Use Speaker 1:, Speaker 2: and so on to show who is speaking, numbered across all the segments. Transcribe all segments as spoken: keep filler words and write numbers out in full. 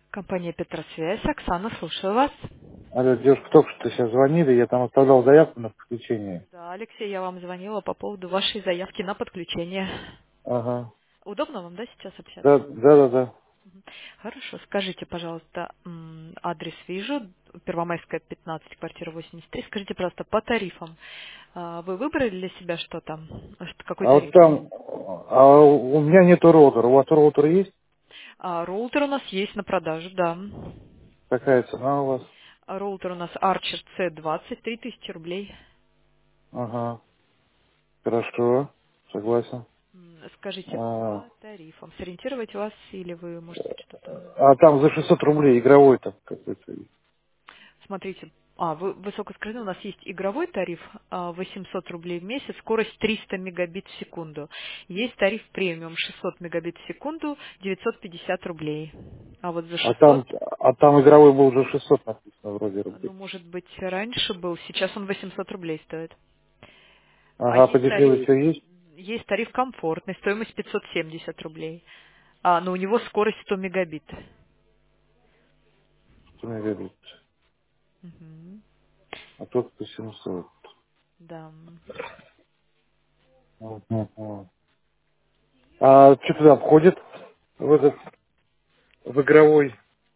Speaker 1: Компания Петросвязь. Оксана, слушаю вас.
Speaker 2: Алло, девушка, только что сейчас звонили, я там оставлял заявку на подключение.
Speaker 1: Да, Алексей, я вам звонила по поводу вашей заявки на подключение.
Speaker 2: Ага.
Speaker 1: Удобно вам, да, сейчас
Speaker 2: Да,
Speaker 1: общаться?
Speaker 2: да, да, да.
Speaker 1: Хорошо. Скажите, пожалуйста, м, адрес вижу. Первомайская, пятнадцать, квартира восемьдесят три. Скажите, пожалуйста, по тарифам. а, Вы выбрали для себя что там? Что- Какой
Speaker 2: А вот
Speaker 1: тариф?
Speaker 2: там, а у меня нету роутера. У вас роутер есть?
Speaker 1: А, Роутер у нас есть на продажу, да.
Speaker 2: Какая цена у вас?
Speaker 1: А Роутер у нас Archer си двадцать, три тысячи рублей.
Speaker 2: Ага. Хорошо. Согласен.
Speaker 1: М, Скажите,
Speaker 2: А,
Speaker 1: по тарифам сориентировать вас или вы, может быть, что-то...
Speaker 2: а там за шестьсот рублей игровой там какой-то.
Speaker 1: Смотрите, а, вы, высокоскоростной у нас есть игровой тариф а, восемьсот рублей в месяц, скорость триста мегабит в секунду. Есть тариф премиум шестьсот мегабит в секунду, девятьсот пятьдесят рублей. А вот за
Speaker 2: А там,
Speaker 1: шестьсот,
Speaker 2: а там игровой был уже шестьсот написано вроде
Speaker 1: ну,
Speaker 2: рублей.
Speaker 1: может быть, раньше был, сейчас он восемьсот рублей стоит. А
Speaker 2: Ага,
Speaker 1: есть тариф,
Speaker 2: подешевле все есть?
Speaker 1: есть тариф комфортный, стоимость пятьсот семьдесят рублей. А, но у него скорость сто мегабит.
Speaker 2: сто мегабит.
Speaker 1: Мгм.
Speaker 2: А тот по семьсот.
Speaker 1: Да.
Speaker 2: Мгм. А что туда входит в этот, в игровой?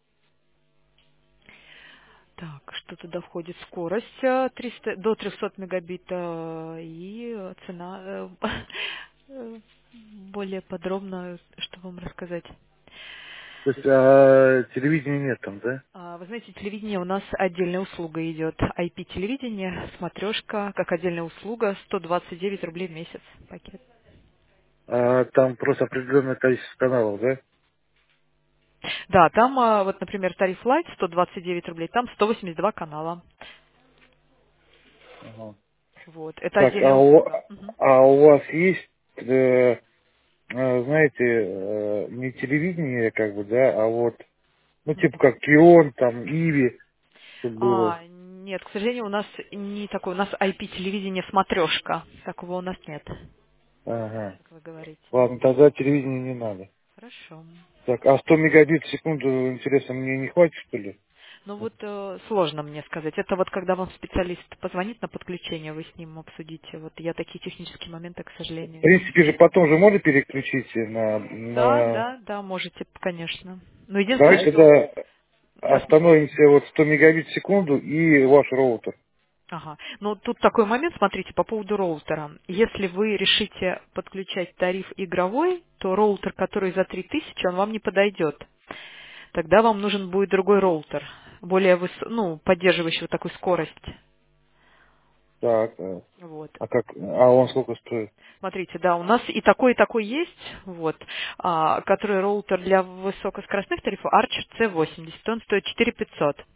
Speaker 1: Так, что туда входит? Скорость э, триста, до триста мегабит э, и э, цена э, э, более подробно, что вам рассказать.
Speaker 2: То есть а, телевидения нет там, да?
Speaker 1: А, Вы знаете, телевидение у нас отдельная услуга идет. ай пи-телевидение, смотрешка, как отдельная услуга, сто двадцать девять рублей в месяц пакет.
Speaker 2: А там просто определенное количество каналов, да?
Speaker 1: Да, там, а, вот, например, тариф Light сто двадцать девять рублей, там сто восемьдесят два канала.
Speaker 2: Ага.
Speaker 1: Вот, это
Speaker 2: Так,
Speaker 1: отдельная
Speaker 2: а у,
Speaker 1: услуга. Мгм.
Speaker 2: а у вас есть, э, э, знаете, э, не телевидение, как бы, да, а вот, ну,
Speaker 1: Мгм.
Speaker 2: типа как Кион, там, Иви, чтобы было.
Speaker 1: А, нет, к сожалению, у нас не такой, у нас ай пи-телевидение смотрешка. Такого у нас нет,
Speaker 2: Ага.
Speaker 1: как вы говорите.
Speaker 2: Ладно, тогда телевидение не надо.
Speaker 1: Хорошо.
Speaker 2: Так, а сто мегабит в секунду, интересно, мне не хватит, что ли?
Speaker 1: Ну вот э, сложно мне сказать. Это вот когда вам специалист позвонит на подключение, вы с ним обсудите. Вот я такие технические моменты, к
Speaker 2: В
Speaker 1: сожалению.
Speaker 2: принципе же потом же можно переключить на,
Speaker 1: Да,
Speaker 2: на...
Speaker 1: да, да, можете, конечно. Но единственное,
Speaker 2: Давайте
Speaker 1: что...
Speaker 2: тогда
Speaker 1: Да,
Speaker 2: остановимся вот сто мегабит в секунду и ваш роутер.
Speaker 1: ага. Но тут такой момент, смотрите, по поводу роутера. Если вы решите подключать тариф игровой, то роутер, который за три тысячи, он вам не подойдет. Тогда вам нужен будет другой роутер, более выс... ну, поддерживающий вот такую скорость.
Speaker 2: Так, э,
Speaker 1: Вот.
Speaker 2: а как, а он сколько стоит?
Speaker 1: Смотрите, да, у нас и такой, и такой есть, вот, а, который роутер для высокоскоростных тарифов Archer си восемьдесят, он стоит четыре тысячи пятьсот.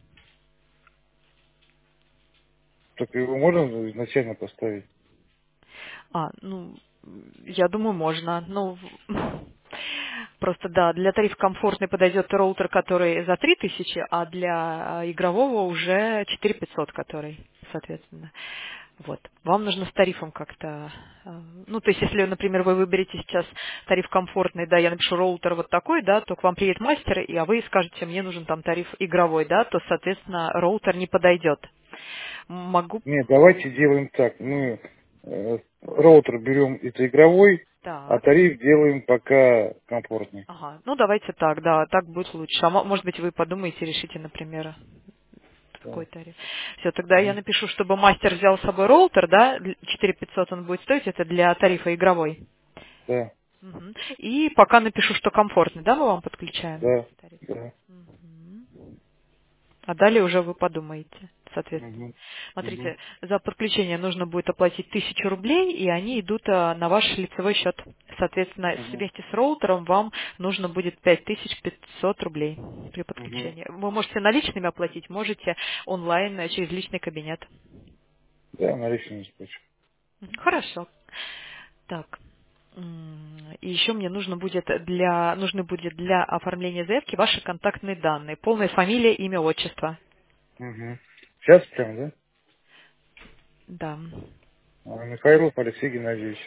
Speaker 2: Так его можно изначально поставить?
Speaker 1: А, ну, я думаю, можно. Ну, в- просто, да, для тарифа комфортный подойдет роутер, который за три тысячи, а для а, игрового уже четыре тысячи пятьсот, который, соответственно. Вот. Вам нужно с тарифом как-то... э, Ну, то есть, если, например, вы выберете сейчас тариф комфортный, да, я напишу роутер вот такой, да, то к вам приедет мастер, и, а вы скажете, мне нужен там тариф игровой, да, то, соответственно, роутер не подойдет. Могу...
Speaker 2: Нет, давайте делаем так. Мы э, роутер берем это игровой, а
Speaker 1: Так.
Speaker 2: тариф делаем пока комфортный.
Speaker 1: Ага, ну давайте так, да, так будет лучше. А мо- может быть вы подумаете, решите, например,
Speaker 2: Да.
Speaker 1: какой тариф. Все, тогда я
Speaker 2: Мгм.
Speaker 1: напишу, чтобы мастер взял с собой роутер, да, четыре тысячи пятьсот он будет стоить, это для тарифа игровой.
Speaker 2: Да,
Speaker 1: Мгм. И пока напишу, что комфортный, да, мы вам подключаем
Speaker 2: да,
Speaker 1: тариф.
Speaker 2: да.
Speaker 1: Мгм. А далее уже вы подумаете, соответственно.
Speaker 2: Мгм. Мгм.
Speaker 1: Смотрите, за подключение нужно будет оплатить тысячу рублей, и они идут а, на ваш лицевой счет. Соответственно, с-
Speaker 2: Мгм.
Speaker 1: вместе с роутером вам нужно будет пять тысяч пятьсот рублей при
Speaker 2: Мгм.
Speaker 1: подключении. Вы можете наличными оплатить, можете онлайн э, через личный кабинет.
Speaker 2: Да, наличные спасибо.
Speaker 1: Мгм. Хорошо. Так. М, И еще мне нужно будет для, нужны будет для оформления заявки ваши контактные данные. Полная фамилия, имя, отчество.
Speaker 2: Мгм. Сейчас прям, да?
Speaker 1: Да.
Speaker 2: А, Михайлов Алексей Геннадьевич.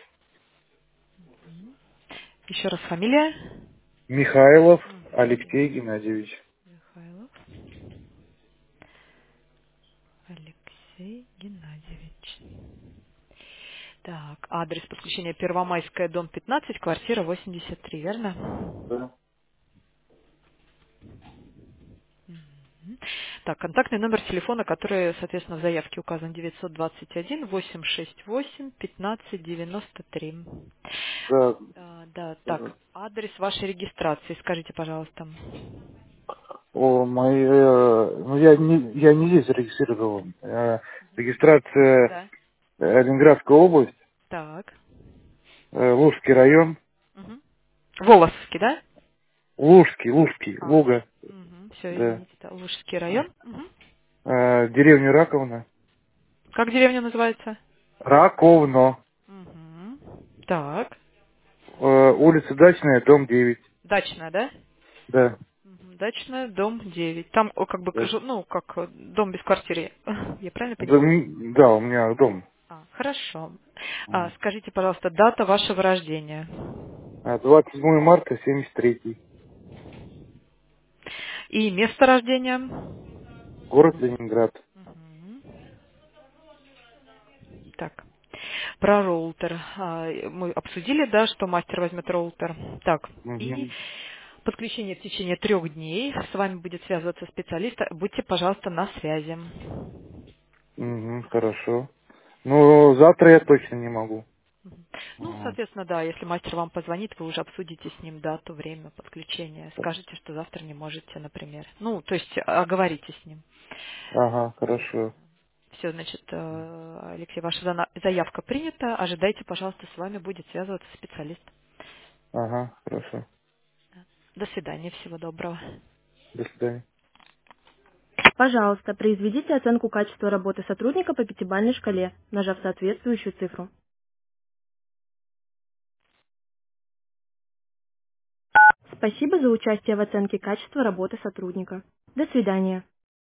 Speaker 1: Еще раз фамилия.
Speaker 2: Михайлов
Speaker 1: Мгм.
Speaker 2: Алексей Геннадьевич.
Speaker 1: Алексей Геннадьевич. Так, адрес подключения Первомайская, дом пятнадцать, квартира восемьдесят три, верно?
Speaker 2: Да.
Speaker 1: Мгм. Так, контактный номер телефона, который, соответственно, в заявке указан девятьсот двадцать один восемьсот шестьдесят восемь пятнадцать девяносто три.
Speaker 2: Да.
Speaker 1: А, да,
Speaker 2: Ага.
Speaker 1: так, адрес вашей регистрации, скажите, пожалуйста.
Speaker 2: О, мои, э, ну я не, я не здесь зарегистрирован. Э, регистрация
Speaker 1: Да.
Speaker 2: э, Ленинградская область,
Speaker 1: Так.
Speaker 2: э, Лужский район,
Speaker 1: Мгм. Волосовский, да?
Speaker 2: Лужский, Лужский,
Speaker 1: А,
Speaker 2: Луга,
Speaker 1: все,
Speaker 2: да.
Speaker 1: извините, это Лужский район. Мгм.
Speaker 2: Э, деревня Раковна.
Speaker 1: Как деревня называется?
Speaker 2: Раковно.
Speaker 1: Мгм. Так.
Speaker 2: Э, улица Дачная, дом девять.
Speaker 1: Дачная, да?
Speaker 2: Да.
Speaker 1: Мгм. Дачная, дом девять. Там о, как бы,
Speaker 2: Да.
Speaker 1: жи- ну, как э, дом без квартиры. Я правильно
Speaker 2: Да,
Speaker 1: понимаю?
Speaker 2: м, да, у меня дом.
Speaker 1: А, хорошо. А,
Speaker 2: Мгм.
Speaker 1: скажите, пожалуйста, дата вашего рождения
Speaker 2: А, двадцать седьмого марта семьдесят третий.
Speaker 1: и место рождения.
Speaker 2: Город Ленинград.
Speaker 1: Мгм. Так. Про роутер. А, Мы обсудили, да, что мастер возьмет роутер. Так. И
Speaker 2: Угу.
Speaker 1: подключение в течение трех дней. С вами будет связываться специалист. Будьте, пожалуйста, на связи.
Speaker 2: Угу, хорошо. Ну, завтра я точно не могу.
Speaker 1: Мгм. Ну,
Speaker 2: Ага,
Speaker 1: соответственно, да, если мастер вам позвонит, вы уже обсудите с ним дату, время подключения. Скажете, что завтра не можете, например. Ну, то есть оговорите с ним.
Speaker 2: ага, хорошо.
Speaker 1: Все, значит, э, Алексей, ваша зана- заявка принята. Ожидайте, пожалуйста, с вами будет связываться специалист.
Speaker 2: Ага, хорошо.
Speaker 1: До свидания, всего доброго.
Speaker 2: До свидания.
Speaker 3: Пожалуйста, произведите оценку качества работы сотрудника по пятибалльной шкале, нажав соответствующую цифру. Спасибо за участие в оценке качества работы сотрудника. До свидания.